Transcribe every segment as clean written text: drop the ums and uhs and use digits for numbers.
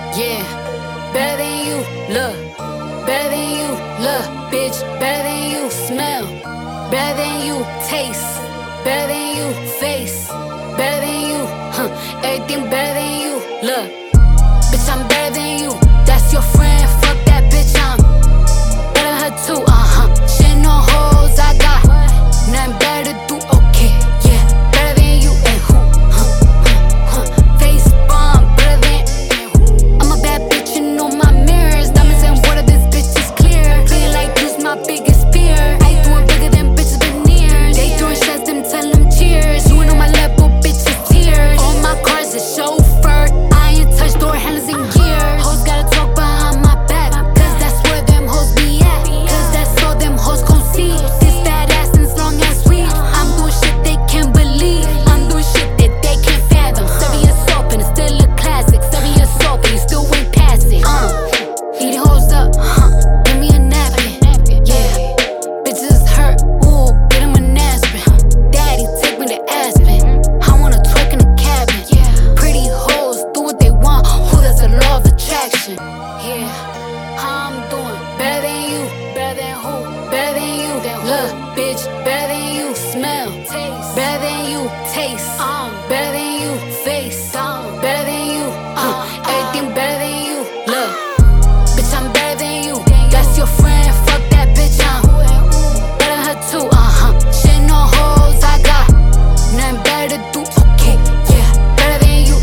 Yeah, better than you look, better than you look, bitch, better than you smell, better than you taste, better than you face, better than you, everything better than you look. Bitch, I'm better than you, that's your friend, fuck that bitch, I'm better than her too, She ain't no hoes, I got nothing better to do, okay, yeah, better than you and who, face bomb, better than who. I'm a bad bitch, you know my mirrors, diamonds and water, this bitch is clear, clean like this, my biggest fear. I doing bigger than bitches veneers, they throwing shots, them tell them cheers. You ain't on my level, bitch, it's tears. All my cars are chauffeured, I ain't touched door handles in years. Hoes gotta talk behind my back, cause that's where them hoes be at, cause that's all them hoes gon' see. This fat ass as long as we, I'm doing shit they can't believe, I'm doing shit that they can't fathom. 7 years old and it's still a classic, 7 years old and you still ain't pass it. Eating hoes up, give me a napkin, yeah. Bitches hurt, ooh, get him an aspirin. Daddy, take me to Aspen, I wanna twerk in the cabin. Pretty hoes do what they want, who that's the law of attraction. Yeah, how I'm doing, better than you, better than who, better than you. Look, bitch, better than you smell, better than you taste, better than you face, better than you, everything better than you. Look, bitch, I'm better than you, that's your friend, fuck that bitch, I'm better than her too, She ain't no hoes, I got nothing better to do, okay, yeah, better than you,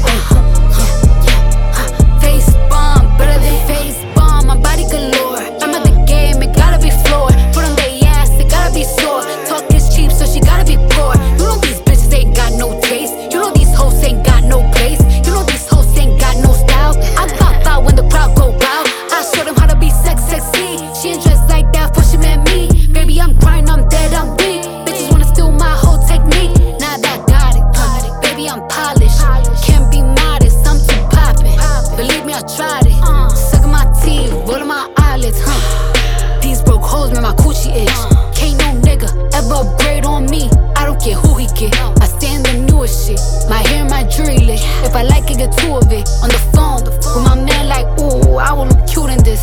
face bomb, better than face bomb, my body galore. I'm at the game, it gotta be floored. Put on their ass, it gotta be sore. Talk is cheap, so she gotta be poor. You know these bitches ain't got no taste. You know these hoes ain't got no place. You know these hoes ain't got no style. I pop out when the crowd go wild. I show them how to be sexy. She ain't dressed like that before she met me. Baby, I'm crying, I'm dead, I'm weak. Bitches wanna steal my whole technique. Nah, that got it. Baby, I'm polished. Can't be modest, I'm too poppin'. Believe me, I tried it. Suckin' my teeth, rollin' my eyelids, These broke hoes make my coochie itch. Can't no nigga ever upgrade on me. I don't care who he get. I stand the newest shit. My hair, my jewelry lit. If I like it, get two of it. On the phone with my man, like, ooh, I will look cute in this.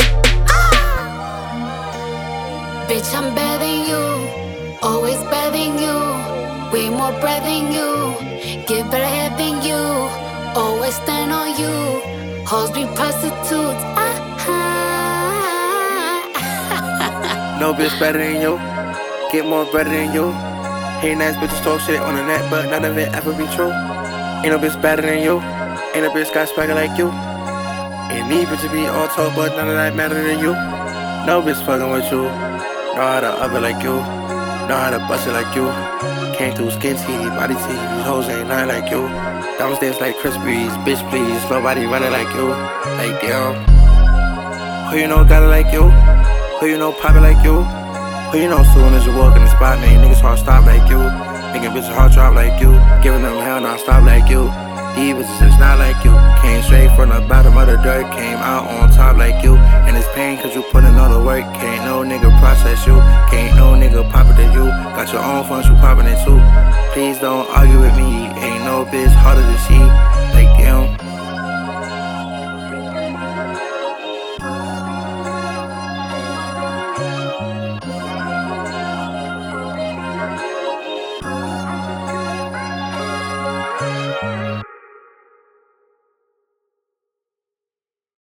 Bitch, I'm better than you. Always better than you. Way more bread than you. Get better head than you. Always stand on you. Hoes be prostitutes. No bitch better than you, get more better than you. Hating ass bitches talk shit on the net, but none of it ever be true. Ain't no bitch better than you, ain't no bitch got swagger like you. Ain't need bitch to be all talk, but none of that matter than you. No bitch fucking with you, know how to up it like you, know how to bust it like you. Came through skin teeth, body teeth, these hoes ain't nothing like you. Downstairs like Chris Breeze, bitch please, nobody running like you. Like damn, who you know got it like you? Who you know poppin' like you? Who you know soon as you walk in the spot, man, niggas hard stop like you. Making bitches hard drop like you. Giving them hell non-stop like you. These bitches is not like you. Came straight from the bottom of the dirt, came out on top like you. And it's pain cause you put in all the work. Can't no nigga process you. Can't no nigga pop it to you. Got your own funds, you poppin' it too. Please don't argue with me. Ain't no bitch harder to see. Like damn.